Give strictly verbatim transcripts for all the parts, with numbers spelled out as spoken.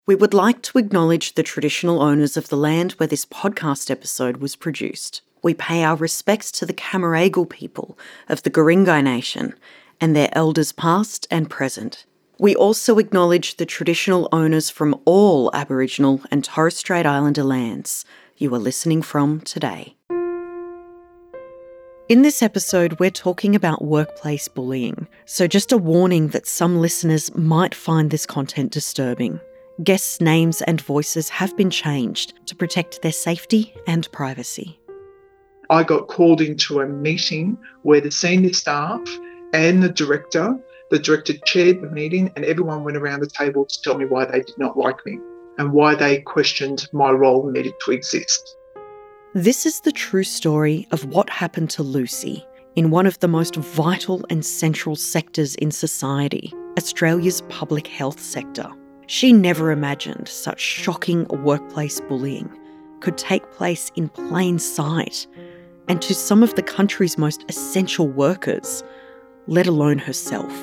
We would like to acknowledge the traditional owners of the land where this podcast episode was produced. We pay our respects to the Camaragal people of the Guringai Nation and their elders past and present. We also acknowledge the traditional owners from all Aboriginal and Torres Strait Islander lands you are listening from today. In this episode, we're talking about workplace bullying, so just a warning that some listeners might find this content disturbing. Guests' names and voices have been changed to protect their safety and privacy. I got called into a meeting where the senior staff and the director, the director chaired the meeting, and everyone went around the table to tell me why they did not like me and why they questioned my role needed to exist. This is the true story of what happened to Lucy in one of the most vital and central sectors in society, Australia's public health sector. She never imagined such shocking workplace bullying could take place in plain sight and to some of the country's most essential workers, let alone herself.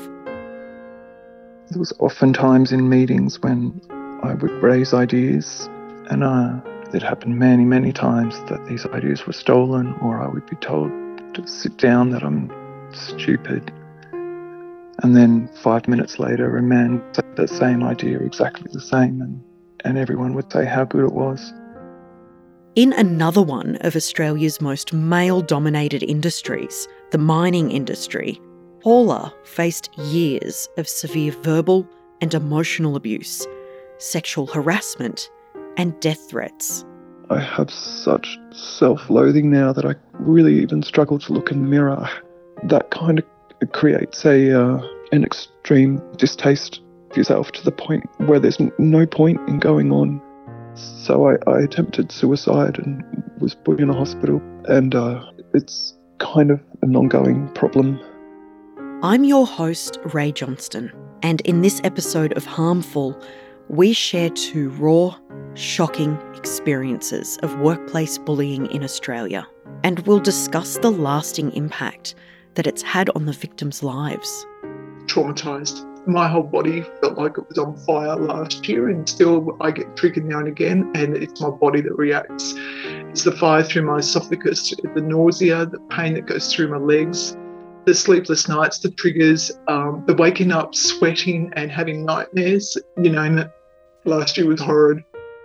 There was often times in meetings when I would raise ideas and uh, it happened many, many times that these ideas were stolen, or I would be told to sit down that I'm stupid. And then five minutes later, a man said the same idea, exactly the same, and, and everyone would say how good it was. In another one of Australia's most male-dominated industries, the mining industry, Paula faced years of severe verbal and emotional abuse, sexual harassment, and death threats. I have such self-loathing now that I really even struggle to look in the mirror. That kind of creates a uh, an extreme distaste of yourself to the point where there's no point in going on. So I, I attempted suicide and was put in a hospital, and uh, it's kind of an ongoing problem. I'm your host, Ray Johnston, and in this episode of Harmful, we share two raw, shocking experiences of workplace bullying in Australia, and we'll discuss the lasting impact that it's had on the victims' lives. Traumatised. My whole body felt like it was on fire last year, and still I get triggered now and again, and it's my body that reacts. It's the fire through my esophagus, the nausea, the pain that goes through my legs, the sleepless nights, the triggers, um, the waking up, sweating and having nightmares, you know, and last year was horrid.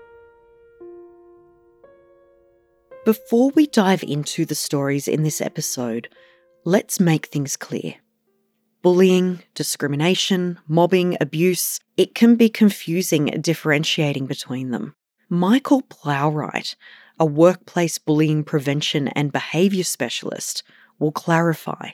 Before we dive into the stories in this episode, let's make things clear. Bullying, discrimination, mobbing, abuse, it can be confusing differentiating between them. Michael Plowright, a workplace bullying prevention and behaviour specialist, will clarify.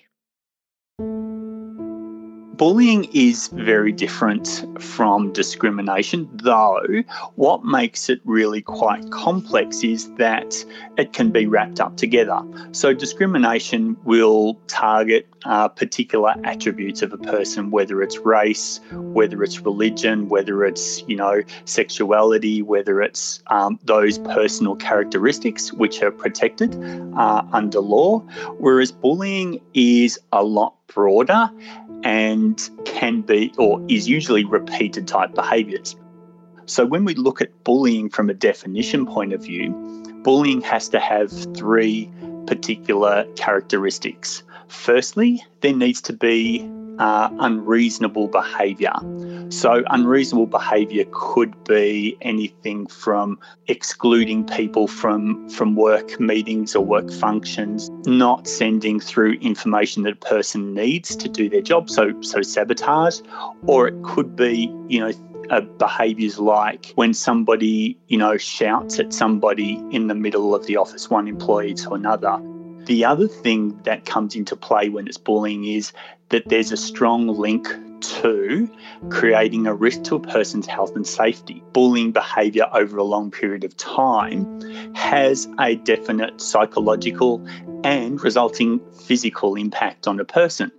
Bullying is very different from discrimination, though what makes it really quite complex is that it can be wrapped up together. So discrimination will target uh, particular attributes of a person, whether it's race, whether it's religion, whether it's, you know, sexuality, whether it's um, those personal characteristics which are protected uh, under law, whereas bullying is a lot broader and can be or is usually repeated type behaviours. So when we look at bullying from a definition point of view, bullying has to have three particular characteristics. Firstly, there needs to be uh, unreasonable behaviour. So unreasonable behaviour could be anything from excluding people from, from work meetings or work functions, not sending through information that a person needs to do their job, so so sabotage, or it could be, you know, uh, behaviours like when somebody, you know, shouts at somebody in the middle of the office, one employee to another. The other thing that comes into play when it's bullying is that there's a strong link to creating a risk to a person's health and safety. Bullying behaviour over a long period of time has a definite psychological and resulting physical impact on a person.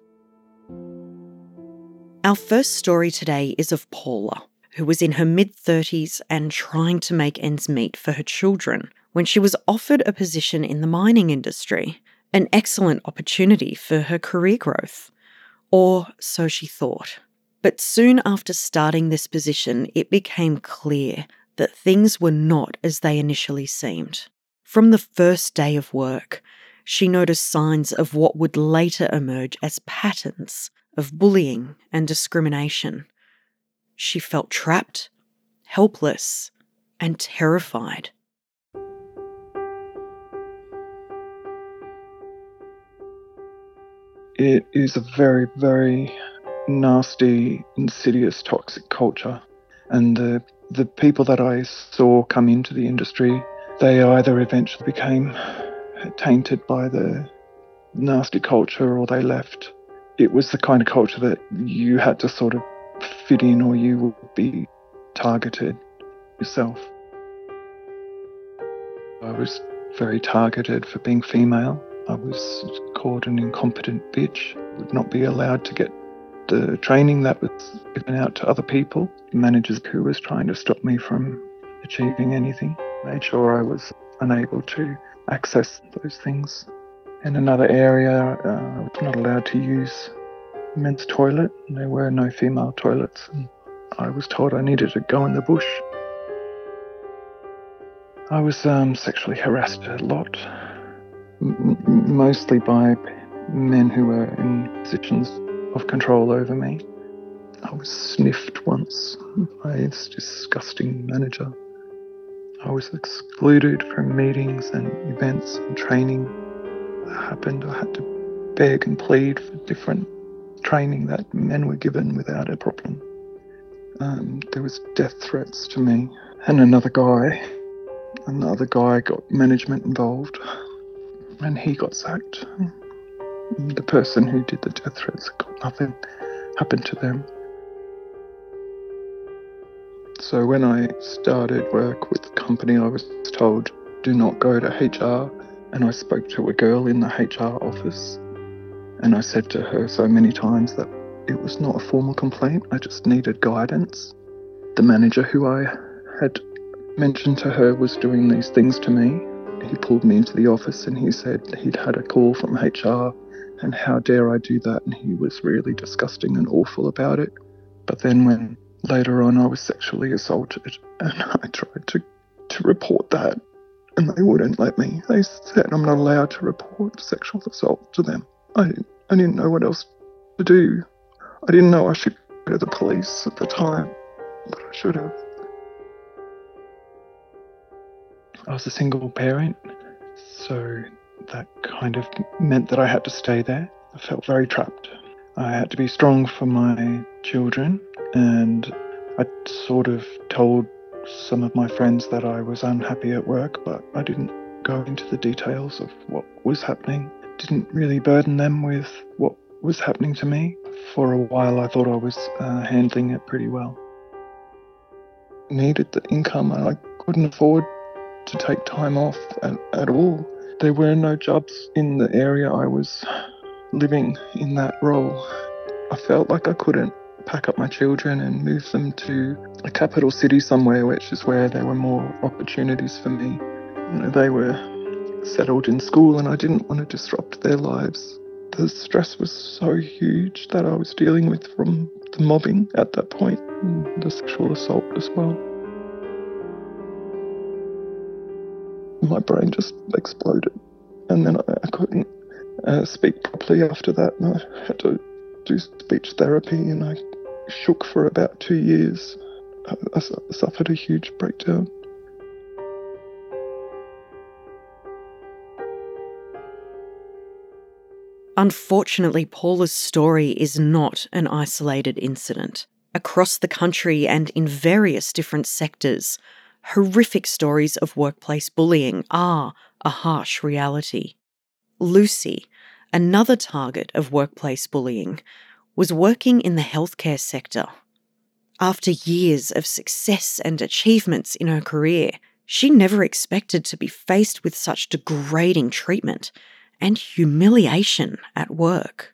Our first story today is of Paula, who was in her mid-thirties and trying to make ends meet for her children when she was offered a position in the mining industry, an excellent opportunity for her career growth. Or so she thought. But soon after starting this position, it became clear that things were not as they initially seemed. From the first day of work, she noticed signs of what would later emerge as patterns of bullying and discrimination. She felt trapped, helpless, and terrified. It is a very, very nasty, insidious, toxic culture. And the the people that I saw come into the industry, they either eventually became tainted by the nasty culture or they left. It was the kind of culture that you had to sort of fit in or you would be targeted yourself. I was very targeted for being female. I was called an incompetent bitch, would not be allowed to get the training that was given out to other people. The managers who was trying to stop me from achieving anything made sure I was unable to access those things. In another area, uh, I was not allowed to use men's toilet. There were no female toilets, and I was told I needed to go in the bush. I was um, sexually harassed a lot, m- mostly by men who were in positions of control over me. I was sniffed once by this disgusting manager. I was excluded from meetings and events and training that happened. I had to beg and plead for different training that men were given without a problem. Um, there was death threats to me. And another guy, another guy got management involved and he got sacked. The person who did the death threats got nothing happened to them. So when I started work with the company, I was told, do not go to H R. And I spoke to a girl in the H R office. And I said to her so many times that it was not a formal complaint. I just needed guidance. The manager who I had mentioned to her was doing these things to me. He pulled me into the office and he said he'd had a call from H R and how dare I do that, and he was really disgusting and awful about it. But then when later on I was sexually assaulted and I tried to, to report that and they wouldn't let me. They said I'm not allowed to report sexual assault to them. I didn't, I didn't know what else to do. I didn't know I should go to the police at the time, but I should have. I was a single parent, so that kind of meant that I had to stay there. I felt very trapped. I had to be strong for my children, and I sort of told some of my friends that I was unhappy at work, but I didn't go into the details of what was happening. Didn't really burden them with what was happening to me. For a while I thought I was uh, handling it pretty well. Needed the income and I couldn't afford to take time off at, at all. There were no jobs in the area I was living in that role. I felt like I couldn't pack up my children and move them to a capital city somewhere, which is where there were more opportunities for me. You know, they were settled in school and I didn't want to disrupt their lives. The stress was so huge that I was dealing with from the mobbing at that point and the sexual assault as well. My brain just exploded and then I, I couldn't uh, speak properly after that, and I had to do speech therapy and I shook for about two years. I, I suffered a huge breakdown. Unfortunately, Paula's story is not an isolated incident. Across the country and in various different sectors, horrific stories of workplace bullying are a harsh reality. Lucy, another target of workplace bullying, was working in the healthcare sector. After years of success and achievements in her career, she never expected to be faced with such degrading treatment and humiliation at work.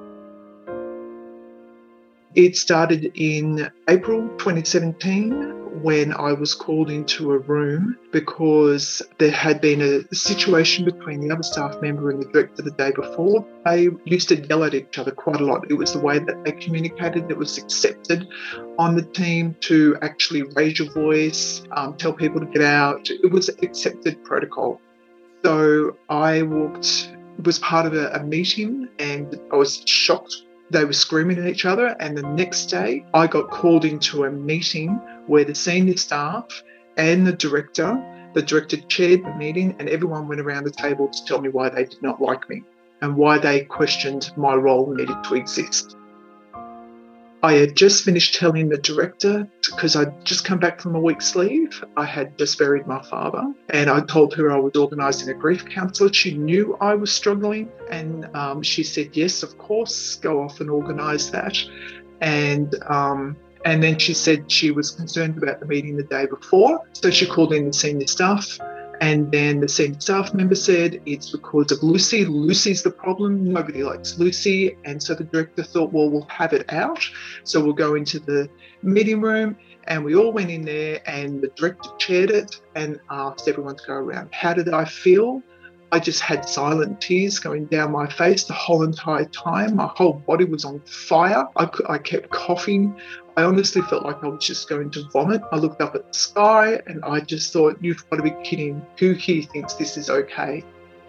It started in April twenty seventeen when I was called into a room because there had been a situation between the other staff member and the director the day before. They used to yell at each other quite a lot. It was the way that they communicated. It was accepted on the team to actually raise your voice, um, tell people to get out. It was accepted protocol. So I walked, was part of a, a meeting, and I was shocked. They were screaming at each other, and the next day I got called into a meeting where the senior staff and the director, the director chaired the meeting, and everyone went around the table to tell me why they did not like me and why they questioned my role needed to exist. I had just finished telling the director, because I'd just come back from a week's leave. I had just buried my father, and I told her I was organising a grief counsellor. She knew I was struggling, and um, she said, yes, of course, go off and organise that. And um, and then she said she was concerned about the meeting the day before, so she called in the senior staff. And then the senior staff member said, it's because of Lucy. Lucy's the problem. Nobody likes Lucy. And so the director thought, well, we'll have it out. So we'll go into the meeting room. And we all went in there, and the director chaired it and asked everyone to go around. How did I feel? I just had silent tears going down my face the whole entire time. My whole body was on fire. I, I kept coughing. I honestly felt like I was just going to vomit. I looked up at the sky and I just thought, you've got to be kidding. Who here thinks this is okay?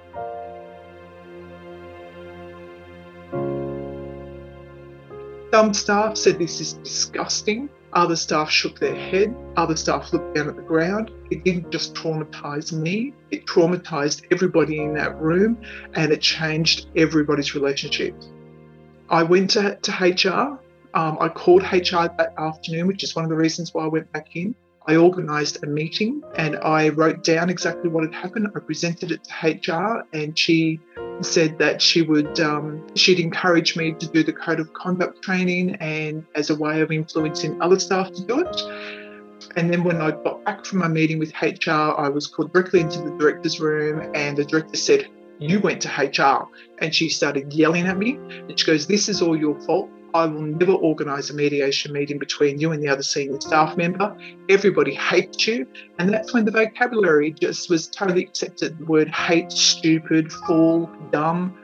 Some staff said this is disgusting. Other staff shook their head. Other staff looked down at the ground. It didn't just traumatise me, it traumatised everybody in that room, and it changed everybody's relationship. I went to, to H R. Um, I called H R that afternoon, which is one of the reasons why I went back in. I organised a meeting and I wrote down exactly what had happened. I presented it to H R, and she said that she would, um, she'd encourage me to do the code of conduct training and as a way of influencing other staff to do it. And then when I got back from my meeting with H R, I was called directly into the director's room, and the director said, you went to H R. And she started yelling at me, and she goes, this is all your fault. I will never organise a mediation meeting between you and the other senior staff member. Everybody hates you. And that's when the vocabulary just was totally accepted. The word hate, stupid, fool, dumb.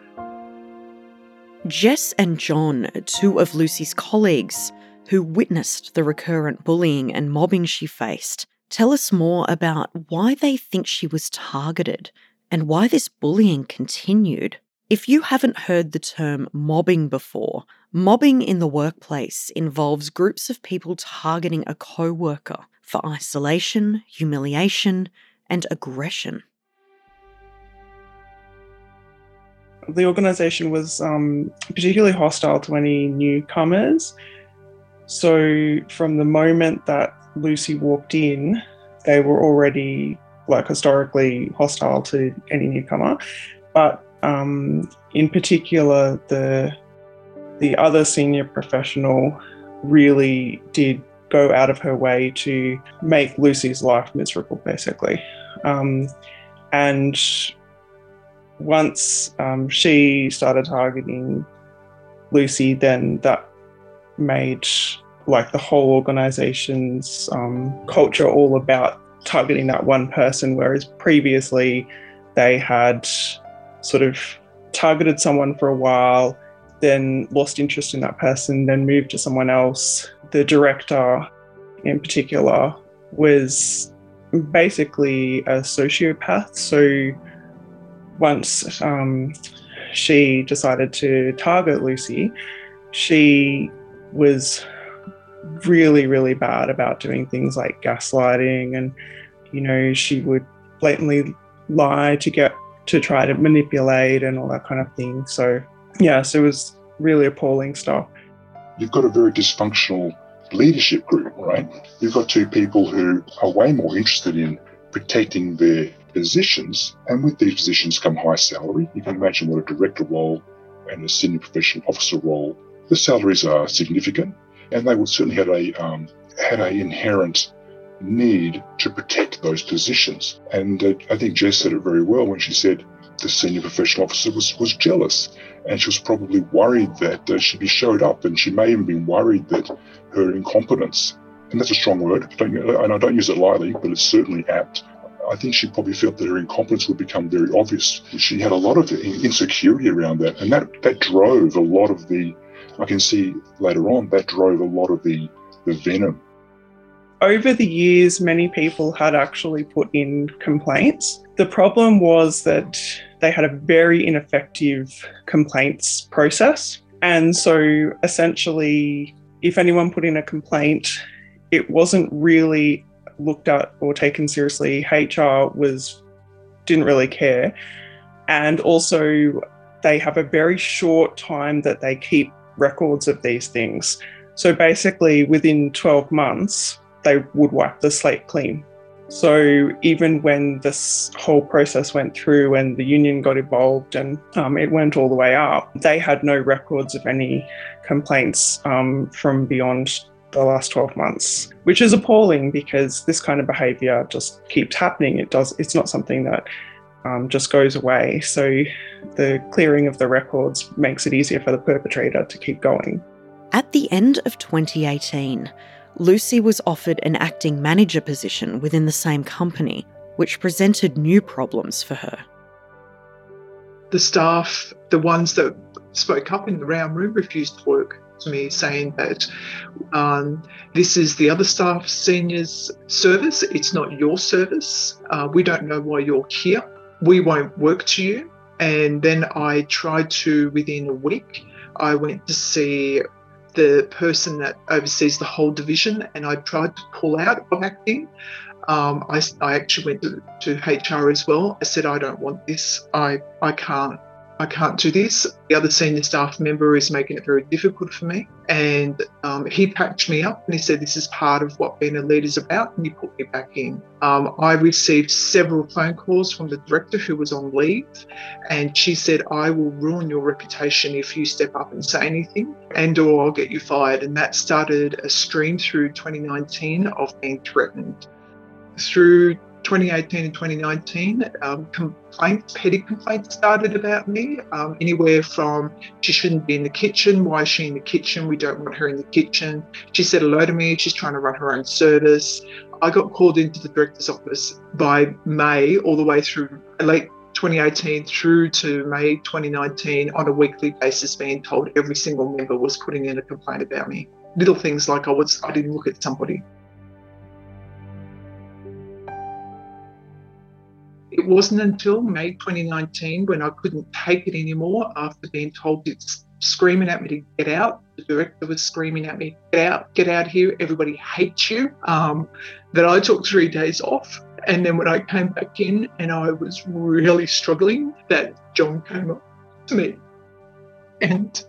Jess and John, two of Lucy's colleagues who witnessed the recurrent bullying and mobbing she faced, tell us more about why they think she was targeted and why this bullying continued. If you haven't heard the term mobbing before, mobbing in the workplace involves groups of people targeting a co-worker for isolation, humiliation, and aggression. The organisation was um, particularly hostile to any newcomers. So from the moment that Lucy walked in, they were already like historically hostile to any newcomer. But Um, in particular, the the other senior professional really did go out of her way to make Lucy's life miserable, basically. Um, and once um, she started targeting Lucy, then that made like the whole organisation's um, culture all about targeting that one person, whereas previously they had sort of targeted someone for a while, then lost interest in that person, then moved to someone else. The director in particular was basically a sociopath. So once um, she decided to target Lucy, she was really, really bad about doing things like gaslighting, and, you know, she would blatantly lie to get to try to manipulate and all that kind of thing. So, yeah, so it was really appalling stuff. You've got a very dysfunctional leadership group, right? You've got two people who are way more interested in protecting their positions, and with these positions come high salary. You can imagine what a director role and a senior professional officer role, the salaries are significant, and they would certainly have a um, had an inherent need to protect those positions. And uh, I think Jess said it very well when she said the senior professional officer was, was jealous, and she was probably worried that uh, she'd be showed up, and she may have been worried that her incompetence and that's a strong word, don't, and I don't use it lightly, but it's certainly apt. I think she probably felt that her incompetence would become very obvious. She had a lot of insecurity around that, and that, that drove a lot of the, I can see later on, that drove a lot of the, the venom. Over the years, many people had actually put in complaints. The problem was that they had a very ineffective complaints process. And so essentially, if anyone put in a complaint, it wasn't really looked at or taken seriously. H R was didn't really care. And also, they have a very short time that they keep records of these things. So basically, within twelve months, they would wipe the slate clean. So even when this whole process went through and the union got involved and um, it went all the way up, they had no records of any complaints um, from beyond the last twelve months, which is appalling because this kind of behaviour just keeps happening. It does. It's not something that um, just goes away. So the clearing of the records makes it easier for the perpetrator to keep going. At the end of twenty eighteen, Lucy was offered an acting manager position within the same company, which presented new problems for her. The staff, the ones that spoke up in the round room, refused to work to me, saying that um, this is the other staff seniors' service, it's not your service. Uh, we don't know why you're here. We won't work to you. And then I tried to, within a week, I went to see the person that oversees the whole division, and I tried to pull out of acting. Um, I, I actually went to, to H R as well. I said, I don't want this. I, I can't. I can't do this. The other senior staff member is making it very difficult for me. And um, he packed me up and he said, this is part of what being a leader is about, and he put me back in. Um, I received several phone calls from the director who was on leave, and she said, I will ruin your reputation if you step up and say anything, and or I'll get you fired. And that started a stream through twenty nineteen of being threatened. Through twenty eighteen and twenty nineteen, um, complaints, petty complaints started about me, um, anywhere from she shouldn't be in the kitchen, why is she in the kitchen, we don't want her in the kitchen, she said hello to me, she's trying to run her own service. I got called into the director's office by May all the way through late twenty eighteen through to May twenty nineteen on a weekly basis, being told every single member was putting in a complaint about me. Little things like I was, I didn't look at somebody. It wasn't until May twenty nineteen when I couldn't take it anymore after being told it's screaming at me to get out. The director was screaming at me, get out, get out here, everybody hates you, um, that I took three days off. And then when I came back in and I was really struggling, that John came up to me and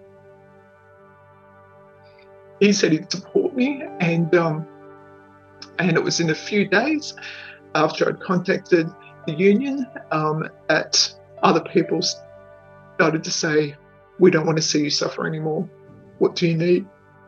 he said he'd support me. And, um, and it was in a few days after I'd contacted the union um, that other people started to say, we don't want to see you suffer anymore. What do you need?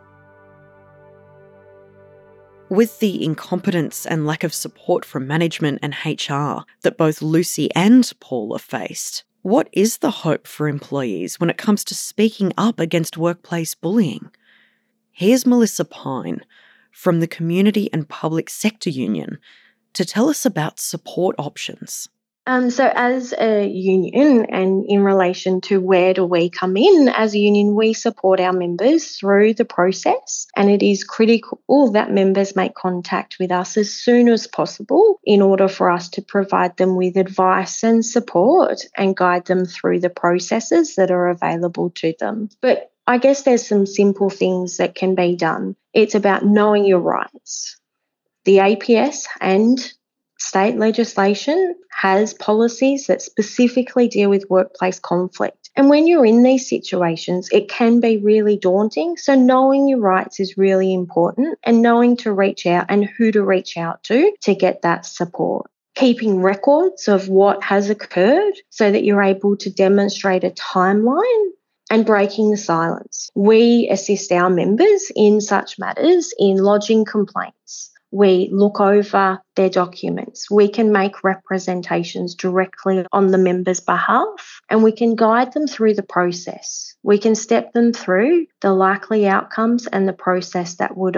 With the incompetence and lack of support from management and H R that both Lucy and Paula faced, what is the hope for employees when it comes to speaking up against workplace bullying? Here's Melissa Pine from the Community and Public Sector Union to tell us about support options. Um, so as a union, and in relation to where do we come in, as a union we support our members through the process, and it is critical that members make contact with us as soon as possible in order for us to provide them with advice and support and guide them through the processes that are available to them. But I guess there's some simple things that can be done. It's about knowing your rights. The A P S and state legislation has policies that specifically deal with workplace conflict. And when you're in these situations, it can be really daunting. So knowing your rights is really important, and knowing to reach out and who to reach out to to get that support. Keeping records of what has occurred so that you're able to demonstrate a timeline, and breaking the silence. We assist our members in such matters in lodging complaints. We look over their documents. We can make representations directly on the member's behalf, and we can guide them through the process. We can step them through the likely outcomes and the process that would have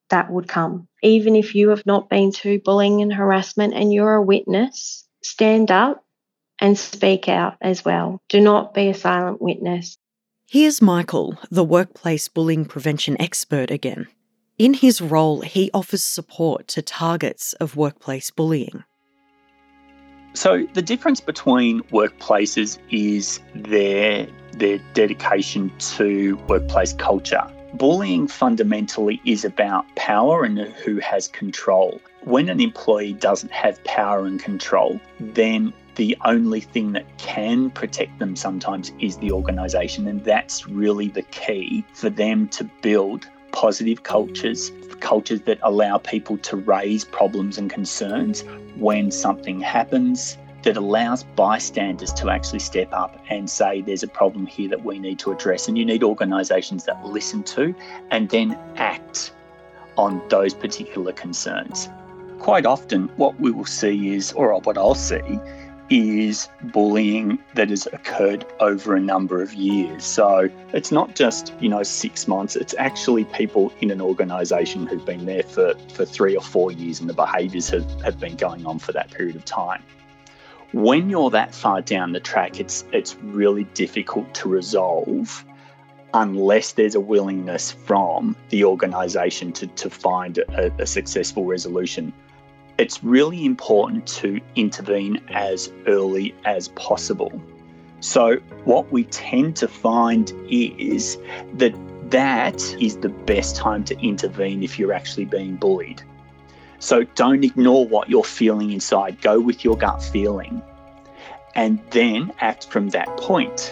that would come. Even if you have not been through bullying and harassment and you're a witness, stand up and speak out as well. Do not be a silent witness. Here's Michael, the workplace bullying prevention expert again. In his role, he offers support to targets of workplace bullying. So the difference between workplaces is their, their dedication to workplace culture. Bullying fundamentally is about power and who has control. When an employee doesn't have power and control, then the only thing that can protect them sometimes is the organisation, and that's really the key for them to build positive cultures, cultures that allow people to raise problems and concerns when something happens, that allows bystanders to actually step up and say there's a problem here that we need to address. And you need organisations that listen to and then act on those particular concerns. Quite often what we will see is, or what I'll see, is bullying that has occurred over a number of years. So it's not just, you know, six months, it's actually people in an organisation who've been there for, for three or four years and the behaviours have, have been going on for that period of time. When you're that far down the track, it's it's really difficult to resolve unless there's a willingness from the organisation to, to find a, a successful resolution. It's really important to intervene as early as possible. So what we tend to find is that that is the best time to intervene if you're actually being bullied. So don't ignore what you're feeling inside. Go with your gut feeling and then act from that point.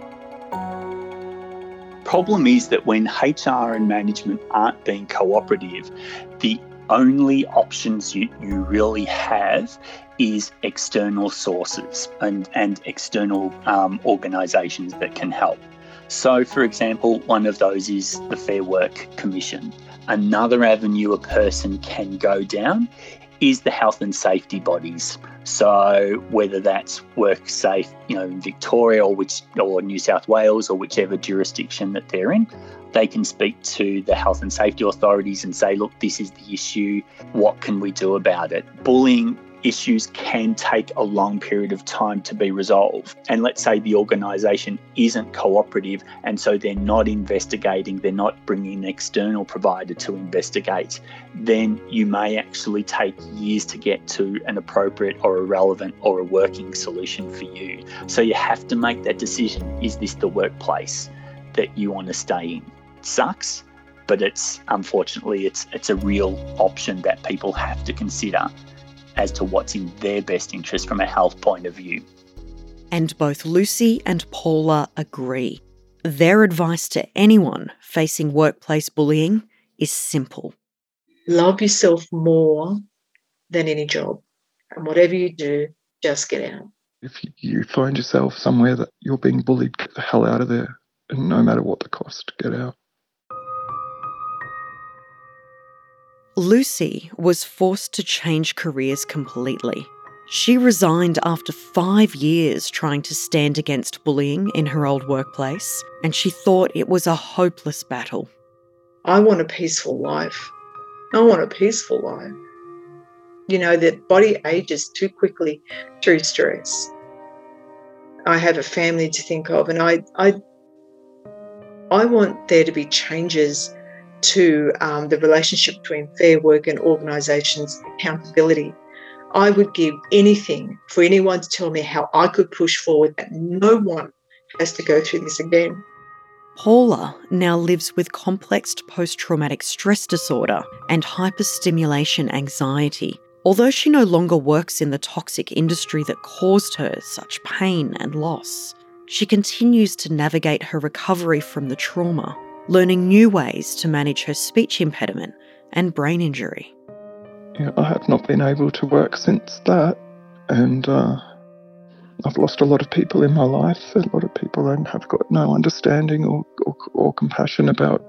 Problem is that when H R and management aren't being cooperative, the only options you, you really have is external sources and, and external um, organisations that can help. So, for example, one of those is the Fair Work Commission. Another avenue a person can go down is the health and safety bodies. So whether that's WorkSafe, you know, in Victoria or which or New South Wales or whichever jurisdiction that they're in, they can speak to the health and safety authorities and say, look, this is the issue. What can we do about it? Bullying issues can take a long period of time to be resolved. And let's say the organisation isn't cooperative and so they're not investigating, they're not bringing an external provider to investigate, then you may actually take years to get to an appropriate or a relevant or a working solution for you. So you have to make that decision. Is this the workplace that you want to stay in? It sucks, but it's unfortunately it's it's a real option that people have to consider as to what's in their best interest from a health point of view. And both Lucy and Paula agree. Their advice to anyone facing workplace bullying is simple. Love yourself more than any job. And whatever you do, just get out. If you find yourself somewhere that you're being bullied, get the hell out of there. And no matter what the cost, get out. Lucy was forced to change careers completely. She resigned after five years trying to stand against bullying in her old workplace, and she thought it was a hopeless battle. I want a peaceful life. I want a peaceful life. You know, the body ages too quickly through stress. I have a family to think of, and I I, I want there to be changes to um, the relationship between Fair Work and organisations' accountability. I would give anything for anyone to tell me how I could push forward that no one has to go through this again. Paula now lives with complex post-traumatic stress disorder and hyperstimulation anxiety. Although she no longer works in the toxic industry that caused her such pain and loss, she continues to navigate her recovery from the trauma, learning new ways to manage her speech impediment and brain injury. Yeah, I have not been able to work since that, and uh, I've lost a lot of people in my life. A lot of people have got no understanding or, or, or compassion about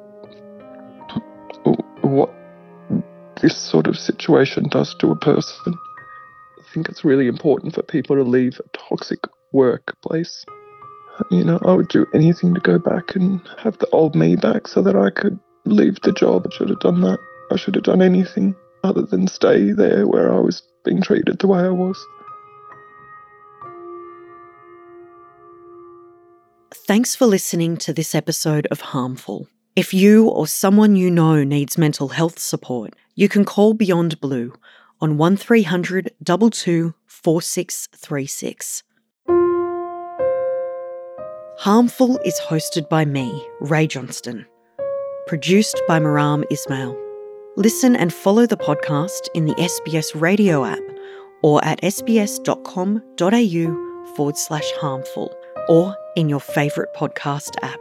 what this sort of situation does to a person. I think it's really important for people to leave a toxic workplace. You know, I would do anything to go back and have the old me back so that I could leave the job. I should have done that I should have done anything other than stay there where I was being treated the way I was. Thanks for listening to this episode of Harmful. If you or someone you know needs mental health support, you can call Beyond Blue on one three hundred two two four six three six. Harmful is hosted by me, Ray Johnston. Produced by Maram Ismail. Listen and follow the podcast in the S B S radio app or at sbs.com.au forward slash harmful or in your favourite podcast app.